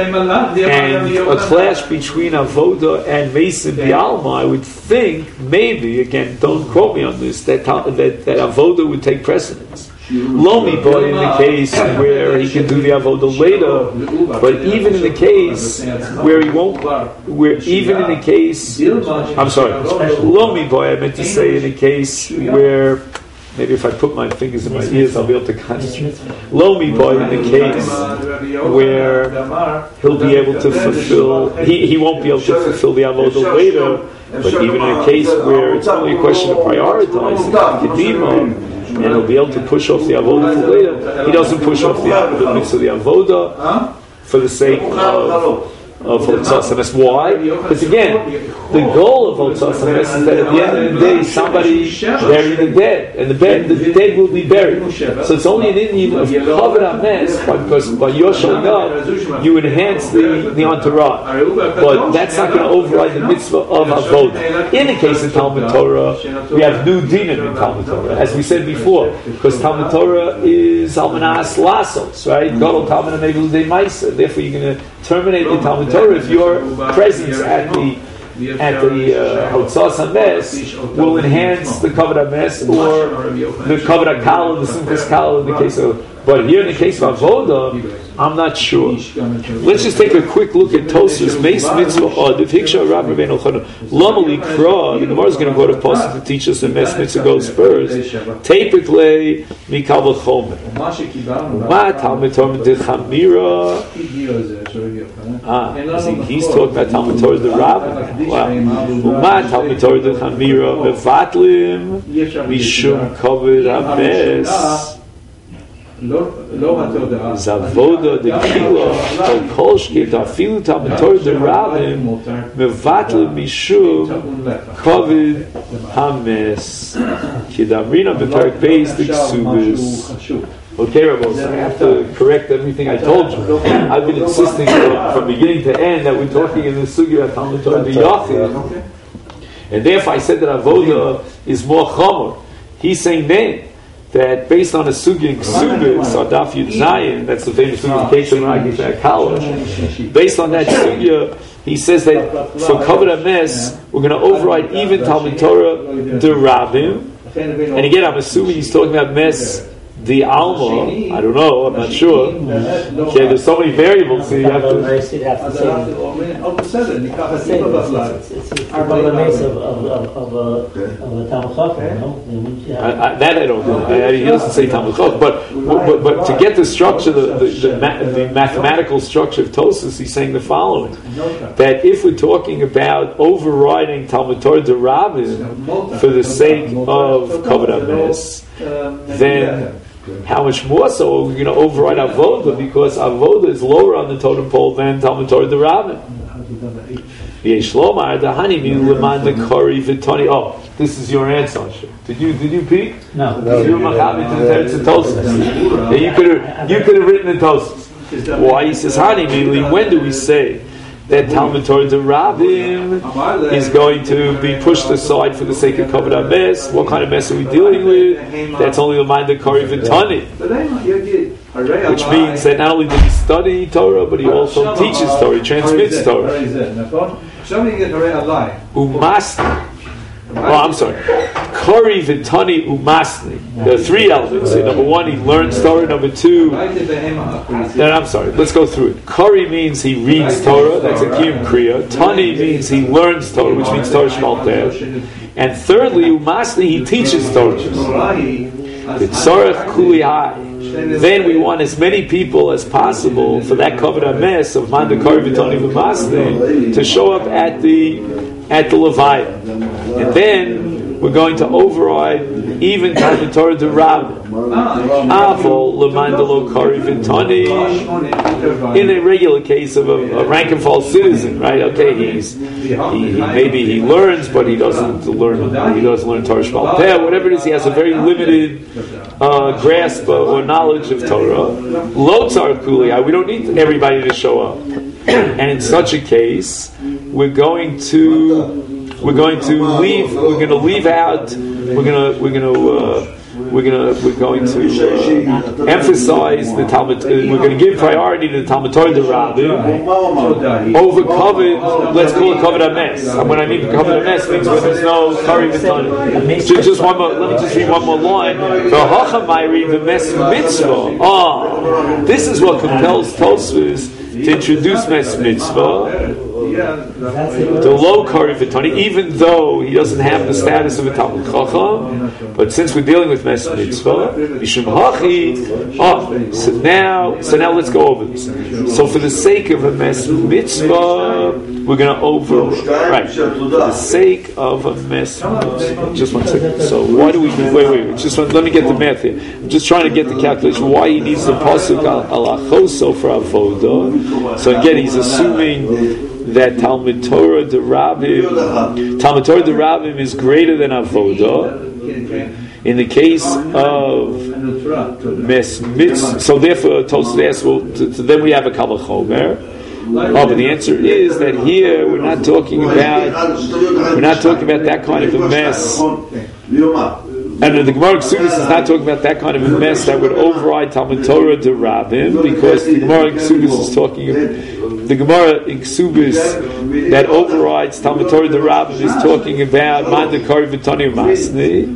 [SPEAKER 2] and a clash between avodah and Mason B'Alma, I would think maybe, again, don't quote me on this, that that, that avodah would take precedence. Lomi, but in the case where he can do the avodah later, but even in the case where he won't, where even in the case, I'm sorry, Lomi, boy, I meant to say in the case where. Maybe if I put my fingers in my ears, I'll be able to concentrate. Lomi boy, in the case where he'll be able to fulfill, he, he won't be able to fulfill the avodah later, but even in a case where it's only a question of prioritizing kedima, and he'll be able to push off the avodah for later, he doesn't push off the mitzvah, the avodah, for the sake of of Hotzas HaMes. Why? Because again, the goal of Hotzas HaMes is that at the end of the day, somebody bury the dead, and the, bed, the dead will be buried. So it's only an Indian of Kavod HaMes, because by your showing up, you enhance the, the entourage. But that's not going to override the mitzvah of Avodah. In the case of Talmud Torah, we have new dinim in Talmud Torah, as we said before, because Talmud Torah is Almanas Lasos, right? Gadol Talmud HaMegel Dei Maisa. Therefore, you're going to terminate the Talmud Torah if your presence at the at the Hotzas HaMes will enhance the Kavod HaMes or the Kavod HaKala, the Simchas Kala in the case of. But here in the case of Avodah, I'm not sure. Let's just take a quick look at Tosfos Meis Mitzvah Od. The picture of Rabbi Ben Elchanan Lomali Kra. The Gemara is going to go to Pasuk to teach us that Meis Mitzvah goes first. Tepik le mikal v'chomer. Ma Talmud Torah dechamira. Ah, he's talking about Talmud Torah the Rabbi. Wow. Ma Talmud Torah dechamira mevatlim mishum kavod hames. Zavoda the kilo or kolshke tafilu Talmud Torah the Rabim mevatle mishum kavod hames kidamrina b'parak beis the ksubis. Okay, Rabbi, so I have to correct everything I told you. I've been insisting from, from beginning to end that we're talking in the sugya of Talmud Torah the Yachid, and therefore I said that Avoda is more chomer. He's saying then that based on a sugya in Ksubis, or Daf Yud Zayin, that's the famous sugya Ketzim Ragi Kalash. Based on that sugya, he says that for Kavod HaMes, we're going to override even Talmud Torah the Rabim. And again, I'm assuming he's talking about Mes the Alma, I don't know, I'm not sure. Okay, there's so many variables, so you have to.
[SPEAKER 3] It's it's it's the Balamais of of of of a Talmud Chacham, no?
[SPEAKER 2] I, I, that I don't know. I, I, he doesn't say Talmud Chacham, but, but but to get the structure, the the, the, ma- the mathematical structure of Tosfos, he's saying the following: that if we're talking about overriding Talmud Torah D'Rabim for the sake of Kavod HaMes, then how much more so are we going to override Avoda, because Avoda is lower on the totem pole than Talmud Torah D'Rabim. Oh, this is your answer. Did you did you peek?
[SPEAKER 3] No.
[SPEAKER 2] no you were Machabi to the Teretz of Tosfos. Yeah, you could have you could have written the Tosfos. Why he says Hani? Mainly, when do we say that Talmud Torah D'Rabim is going to be pushed aside for the sake of Kavod HaMes? What kind of mess are we dealing with? That's only the mind of Kari V'Tani. Which means that not only did he study Torah, but he also teaches Torah, he transmits Torah. Umasni. Oh, I'm sorry. Kari V'Tani Umasni. There are three elements. So number one, he learns Torah. Number two, then I'm sorry. Let's go through it. Kari means he reads Torah. That's a Kiyum Kriya. Tani means he learns Torah, which means Torah Shmal Teh. And thirdly, Umasni, he teaches Torah. B'tzorech Kuli Hai. Then we want as many people as possible for that Kavod HaMes of Manda Kari V'Tani Umasni to show up at the at the Levaya. And then we're going to override even Talmud Torah D'Rabim. Avol L'mandalo Kari V'Tani. In a regular case of a, a rank and file citizen, right? Okay, he's he, he, maybe he learns, but he doesn't learn. He doesn't learn Torah Shmal Peh, whatever it is. He has a very limited uh, grasp uh, or knowledge of Torah. Lo Tzar Kuliyah. We don't need everybody to show up. And in such a case, we're going to we're going to leave we're going to leave out we're going to we're going to uh, we're going to we're going to uh, emphasize the Talmud. Uh, we're going to give priority to the Talmud Torah D'Rabim over Kavod. Let's call it Kavod HaMes. And when I mean Kavod HaMes, means when there's no Kari V'Tani. Just, just one more. Let me just read one more line. V'Hachamayri V'Mes Mitzvah. Ah, this is what compels Tosfos to introduce Mes Mitzvah, the low Kari V'Tani, even though he doesn't have the status of a Talmud Chacham. But since we're dealing with Mes Mitzvah, Mishum Hachi, oh, so now, so now let's go over this. So for the sake of a Mes Mitzvah, we're going to over, right, for the sake of a Mes Mitzvah, just one second. So why do we, wait, wait, wait, just one, let me get the math here. I'm just trying to get the calculation, why he needs the Pasuk al Achoso for Avodah. So again, he's assuming that Talmud Torah D'Rabim, Talmud Torah D'Rabim is greater than Avodah. In the case of Mes Mitzvah, so therefore, Tosfos asks, well, to, to then we have a Kal Vachomer. Oh, but the answer is that here we're not talking about we're not talking about that kind of a mess. And the Gemara Ksubis is not talking about that kind of a mess that would override Talmud Torah D'Rabim, because the Gemara Ksubis is talking the Gemara in Ksubis that overrides Talmud Torah D'Rabim is talking about Manda Kari V'Tani Umasni,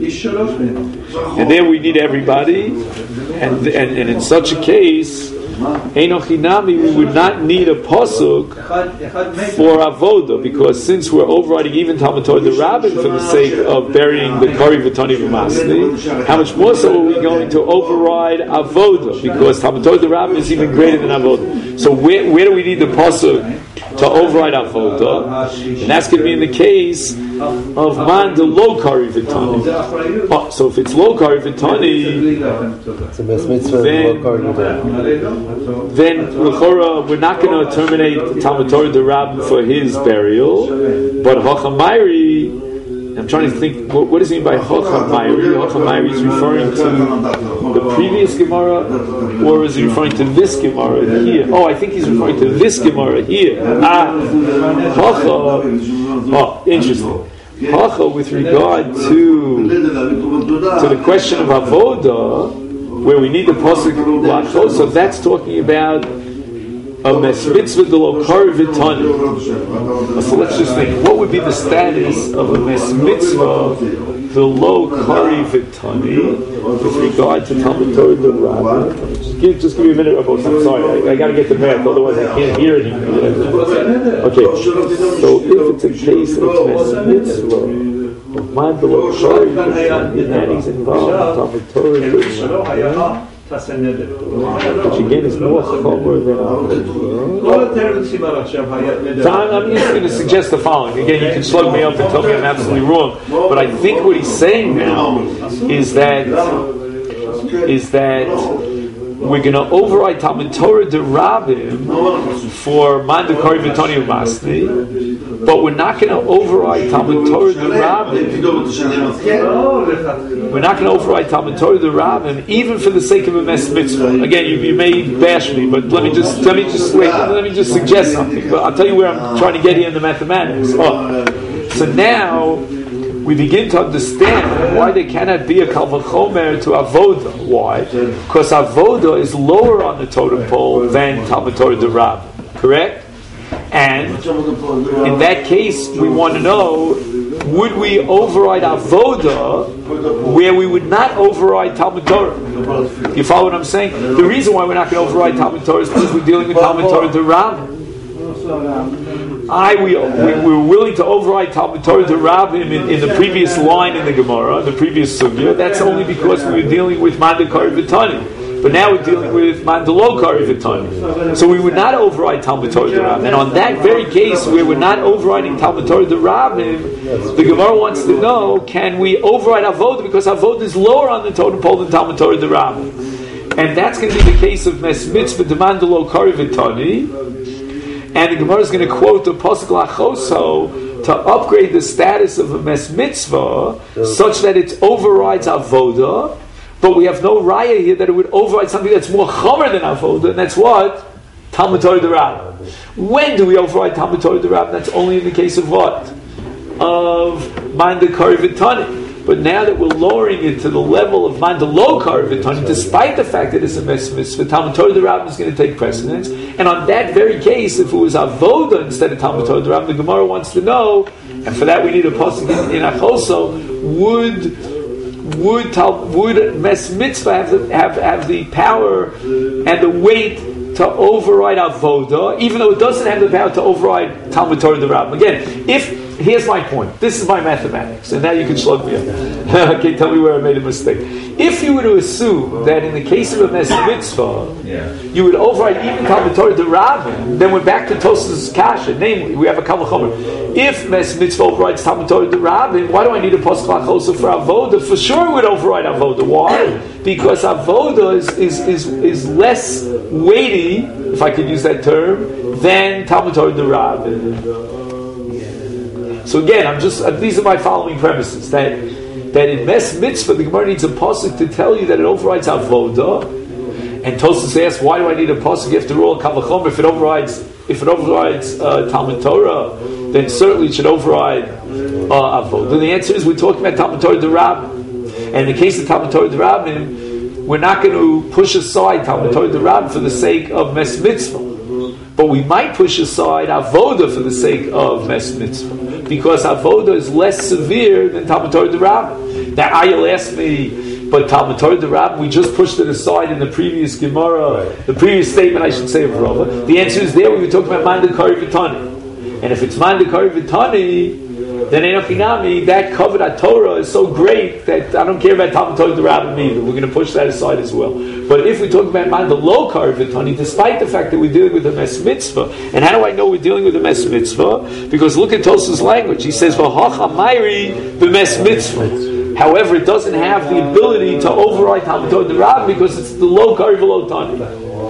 [SPEAKER 2] and there we need everybody, and and, and in such a case, Einochinami, we would not need a pasuk for avoda, because since we're overriding even Talmud Torah D'Rabim for the sake of burying the Kari V'Tani V'Masni, how much more so are we going to override avoda, because Talmud Torah D'Rabim is even greater than avoda. So where, where do we need the pasuk to override avoda? And that's going to be in the case of man the low Kari V'Tani. Oh, so if it's low Kari V'Tani,
[SPEAKER 1] it's a Mes Mitzvah,
[SPEAKER 2] then,
[SPEAKER 1] low Kari V'Tani.
[SPEAKER 2] Then we're not going to terminate Talmud Torah D'Rabim for his burial, but Hachamayri, I'm trying to think, what, what does he mean by Hachamayri? Hachamayri is referring to the previous Gemara, or is he referring to this Gemara here? Oh, I think he's referring to this Gemara here. Ah, Hacha, oh, interesting. Hacha, with regard to to the question of Avodah, where we need the pasuk lachos, so that's talking about a mes mitzvah de lo kari v'tani. So let's just think, what would be the status of a mes mitzvah de lo kari v'tani with regard to Talmud Torah de Rabbi? Just give, just give me a minute, Rabbi. I'm sorry, I, I got to get the math, otherwise I can't hear anything. Okay, so if it's a case of mes mitzvah of man de lo kari v'tani, and he's involved in Talmud Torah de Rabbi, which again is more chomer than avodah. So I'm, I'm just going to suggest the following. Again, you can slug me up and tell me I'm absolutely wrong, but I think what he's saying now is that is that we're going to override Talmud Torah de Rabbim for man de kari v'tani u'masni, but we're not going to override Talmud Torah de Rabbim. We're not going to override Talmud Torah de Rabbim even for the sake of a mes mitzvah. Again, you, you may bash me, but let me just let me just wait. Let me just suggest something. But I'll tell you where I'm trying to get you in the mathematics. Oh. So now we begin to understand why there cannot be a kal v'chomer to avoda. Why? Because avoda is lower on the totem pole than Talmud Torah de Rabbim. Correct? And in that case, we want to know, would we override avoda where we would not override Talmud Torah? You follow what I'm saying? The reason why we're not going to override Talmud Torah is because we're dealing with Talmud Torah de Rabbim. I we, we we were willing to override Talmud Torah de Rabbim in, in the previous line in the Gemara, the previous sugya. That's only because we were dealing with man de kari v'tani. But now we're dealing with man de lo kari v'tani. So we would not override Talmud Torah de Rabbim. And on that very case where we're not overriding Talmud Torah de Rabbim, the Gemara wants to know, can we override avodah because avodah is lower on the totem pole than Talmud Torah de Rabbim? And that's going to be the case of mes mitzvah de man de lo kari v'tani. And the Gemara is going to quote the Pasuk Lachoso to upgrade the status of a mes mitzvah such that it overrides avodah, but we have no raya here that it would override something that's more chomer than avodah, and that's what? Talmud Torah de Rabbim. When do we override Talmud Torah de Rabbim? That's only in the case of what? Of man de kari v'tani. But now that we're lowering it to the level of man de lo kari v'tani, despite the fact that it's a mes mitzvah, Talmud Torah de Rabbim is going to take precedence. And on that very case, if it was avodah instead of Talmud Torah de Rabbim, the Gemara wants to know, and for that we need a pasuk in, in Achoso, would would would mes mitzvah have the, have have the power and the weight to override avodah, even though it doesn't have the power to override Talmud Torah de Rabbim? Again, if here's my point. This is my mathematics, and now you can slug me up. Okay, tell me where I made a mistake. If you were to assume that in the case of a mes mitzvah, yeah. you would override even Talmud Torah de Rabbim, then we're back to Tosfos' kasha. Namely, we have a kal v'chomer. If mes mitzvah overrides Talmud Torah de Rabbim, why do I need a pasuk lachosa for avodah? For sure, it would override avodah. Why? Because avodah is, is is is less weighty, if I could use that term, than Talmud Torah de Rabbim. So again, I'm just uh, these are my following premises. That that in mes mitzvah, the Gemara needs a pasuk to tell you that it overrides avodah. And Tosfos asks, why do I need a pasuk? After all, kal v'chomer, if it overrides if it overrides uh, Talmud Torah, then certainly it should override uh, avodah. And the answer is we're talking about Talmud Torah de Rabbim. And in the case of Talmud Torah de Rabbim, we're not going to push aside Talmud Torah de Rabbim for the sake of mes mitzvah. But we might push aside avodah for the sake of mes mitzvah, because avodah is less severe than Talmud Torah de Rabbim. Now, Ayel asked me, but Talmud Torah de Rabbim, we just pushed it aside in the previous Gemara, right. the previous statement, I should say, of Rava. The answer is there. We were talking about man de kari v'tani, and if it's man de kari v'tani, then Enochinami, that covered at Torah is so great that I don't care about Talmud Torah de Rabbim either. We're going to push that aside as well. But if we talk about man de lo kari v'tani, despite the fact that we're dealing with a mes mitzvah, and how do I know we're dealing with a mes mitzvah? Because look at Tosfos' language. He says, "V'hacha mayri b'mes mitzvah." However, it doesn't have the ability to override Talmud Torah de Rabbim because it's the lo kari v'lo tani.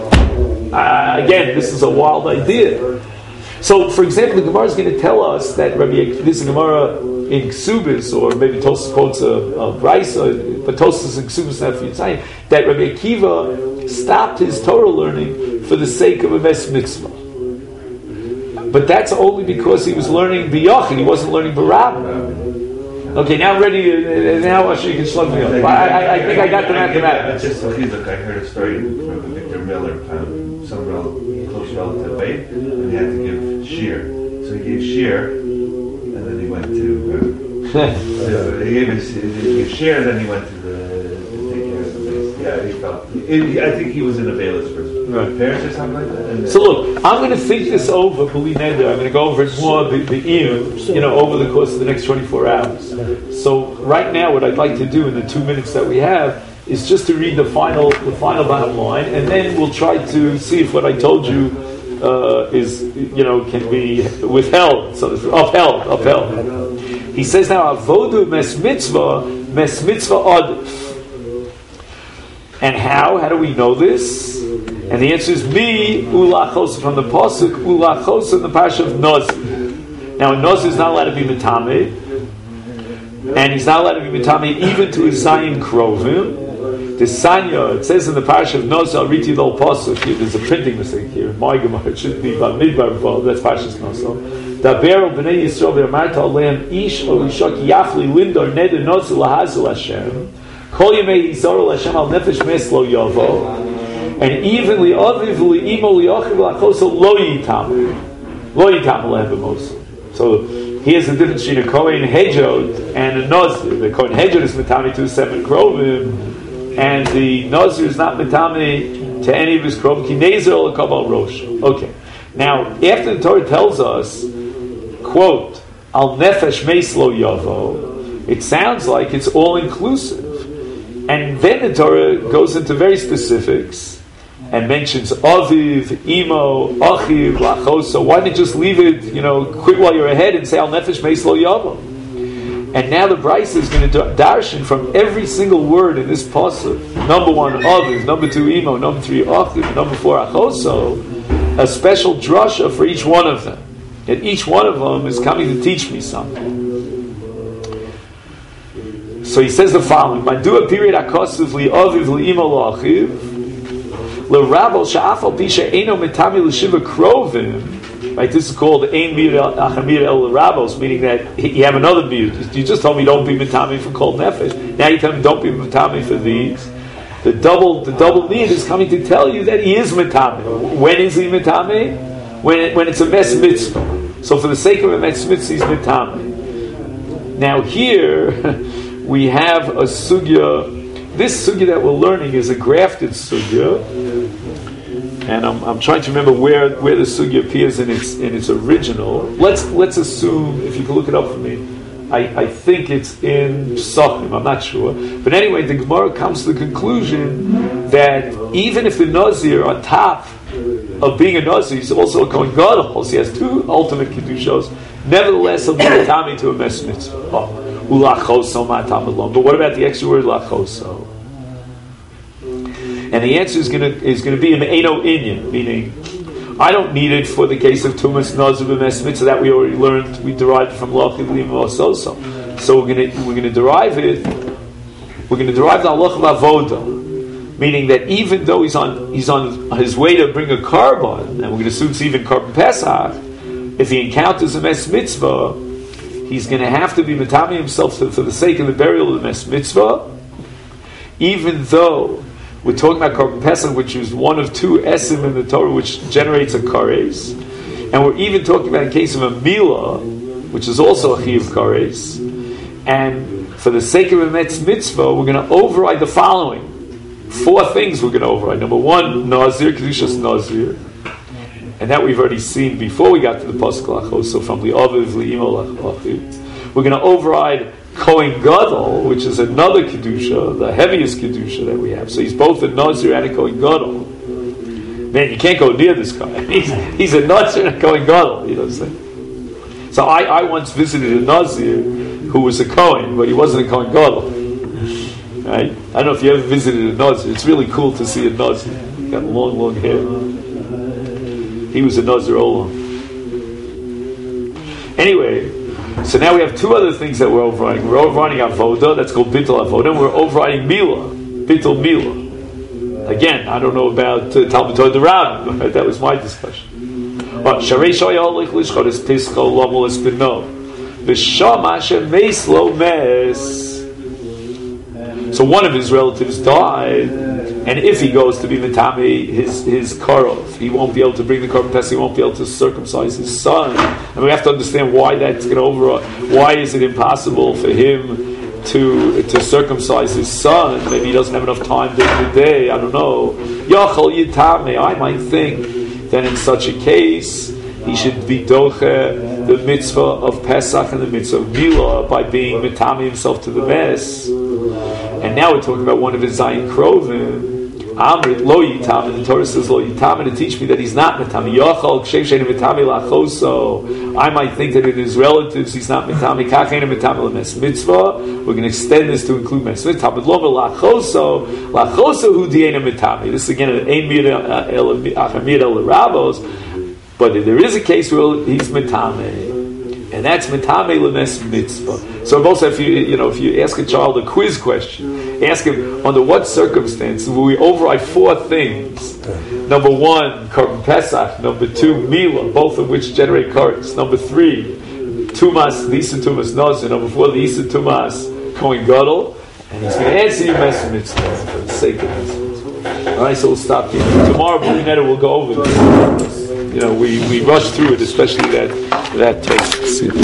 [SPEAKER 2] Uh, again, this is a wild idea. So, for example, the Gemara is going to tell us that Rabbi this is Gemara in Ksubis, or maybe Tosfos quotes a, a Brisa, but Tosfos in Ksubis not for you saying that Rabbi Akiva stopped his Torah learning for the sake of a mes mitzvah. But that's only because he was learning biyachid; he wasn't learning b'rabbim. Okay, now I'm ready. To, now you can slug me up. I, I, I think I got the mathematics.
[SPEAKER 4] Just so he's like, I heard a story from Victor Miller, um, some rel- close relative way, and he had to give shear. So he gave shear, and then he went to. Uh, so he gave his, he gave shear, then he went to the to take care of the base. Yeah, he felt. It, I think he was in a Bayless for his right. parents or something like that. And
[SPEAKER 2] so look, I'm going to think this over. Believe me, I'm going to go over it more the, the you know, over the course of the next twenty-four hours. So right now, what I'd like to do in the two minutes that we have is just to read the final, the final bottom line, and then we'll try to see if what I told you uh, is, you know, can be withheld, so upheld, upheld. He says now, avodu mes mitzvah, mes mitzvah adif. And how? How do we know this? And the answer is mi ulachos from the pasuk ulachos in the parsha of Nozir. Now, a Nozir is not allowed to be mitame, and he's not allowed to be mitame even to his zayin krovim. The Sanya, it says in the parsha of Nozir, I'll read to you the whole pasuk. There's a printing mistake here. My Gemara, it should be by midbar. That's parshas Nozir. Daber b'nei Yisrael v'amarta aleim ish o isha ki yafli lindor neder Nozir lahazul Hashem. Kol yemei yizor Hashem al nefesh mes lo yavo. And even li aviv li imo li achiv lachoso lo yitam, lo yitam lehem b'mosul. So here's the difference between a kohen hejod and a nazir. The kohen hejod is mitami to seven krovim, and the nazir is not mitami to any of his krovim. Ki nezer ol kabal rosh. Okay. Now, after the Torah tells us, quote, al nefesh meis lo yavo, it sounds like it's all inclusive. And then the Torah goes into very specifics and mentions Aviv, Imo, Achiv, Lachoso. Why not just leave it, you know, quick while you're ahead and say Al Nefesh Meis Lo Yavo? And now the Brisa is going to darshan from every single word in this pasuk. Number one, Aviv. Number two, Imo. Number three, Achiv. Number four, Achoso. A special drasha for each one of them. And each one of them is coming to teach me something. So he says the following: Madua period akosiv li aviv li imo lo achiv le rabel sha'afal pisha eno mitami l'shiva krovim. Right, this is called ein mir achamir el rabos, meaning that you have another mir. You just told me don't be mitami for kol nefesh. Now you tell me don't be mitami for these. The double, the double mir is coming to tell you that he is mitami. When is he mitami? When it, when it's a mes mitzvah. So for the sake of a mes mitzvah, he's mitami. Now here. We have a sugya. This sugya that we're learning is a grafted sugya, and I'm, I'm trying to remember where, where the sugya appears in its in its original. Let's let's assume, if you can look it up for me, I, I think it's in Psachim. I'm not sure, but anyway, the Gemara comes to the conclusion that even if the Nazir on top of being a Nazir, he's also a Kohen Gadol. He has two ultimate kedushos. Nevertheless, he'll be a tami to a mes mitzvah. Oh. But what about the extra word lachoso? And the answer is going to is going to be an eno inyan, meaning I don't need it for the case of tumas nazir b'mes mitzvah that we already learned. We derived from lachiv limososo. So we're going to we're going to derive it. We're going to derive the halach of avoda, meaning that even though he's on he's on his way to bring a carbon, and we're going to assume it's even carbon pesach, if he encounters a mes mitzvah, he's going to have to be mitami himself for, for the sake of the burial of the mes mitzvah, even though we're talking about Korban Pesach, which is one of two esim in the Torah, which generates a kares, and we're even talking about a case of a milah, which is also a chiyuv kares, and for the sake of a mes mitzvah, we're going to override the following four things. We're going to override. Number one, nazir, kedushas nazir. And that we've already seen before we got to the pasuk lachos. So from the aviv li'imo lachachiv, we're going to override Kohen Gadol, which is another kedusha, the heaviest kedusha that we have. So he's both a nazir and a Kohen Gadol. Man, you can't go near this guy. He's, he's a nazir and a Kohen Gadol. You know what I'm saying? So I, I once visited a nazir who was a Kohen, but he wasn't a Kohen Gadol. Right? I don't know if you ever visited a nazir. It's really cool to see a nazir. Got long, long hair. He was a Nazir Olam. Anyway, so now we have two other things that we're overriding. We're overriding Avoda, that's called Bittul Avoda, and we're overriding Mila, Bittul Mila. Again, I don't know about uh, Talmud Torah the Rav, right? That was my discussion. But the V'shamash meis lo mes. So one of his relatives died, and if he goes to be mitami his his karov, he won't be able to bring the korban pesach. He won't be able to circumcise his son. And we have to understand why that's going to override. Why is it impossible for him to to circumcise his son? Maybe he doesn't have enough time during the day. I don't know. Yachal yitame. I might think that in such a case he should be doche the mitzvah of Pesach and the mitzvah of Milah by being mitami himself to the mess. And now we're talking about one of his Zayin Krovim. Amrit lo yitam, and the Torah says lo yitam, and to teach me that he's not mitami. Yachal kshem shein mitami lachoso. I might think that in his relatives he's not mitami. Kachein mitami lemes mitzvah. We're going to extend this to include mes mitzvah. But lo lachoso, lachoso hu diena mitami. This is again an ein mir el achamir el rabos. But there is a case where he's mitame. And that's mitame lemes mitzvah. So also, if you you know if you ask a child a quiz question, ask him under what circumstances will we override four things. Number one, korban pesach. Number two, milah, both of which generate currents. Number three, tumas, the isa tumas nazir. Number four, the isa tumas kohen gadol. And he's going to answer you mes mitzvah for the sake of this. All right, so we'll stop here. Tomorrow, Brunetter will go over this. You know, we we rushed through it, especially that that text.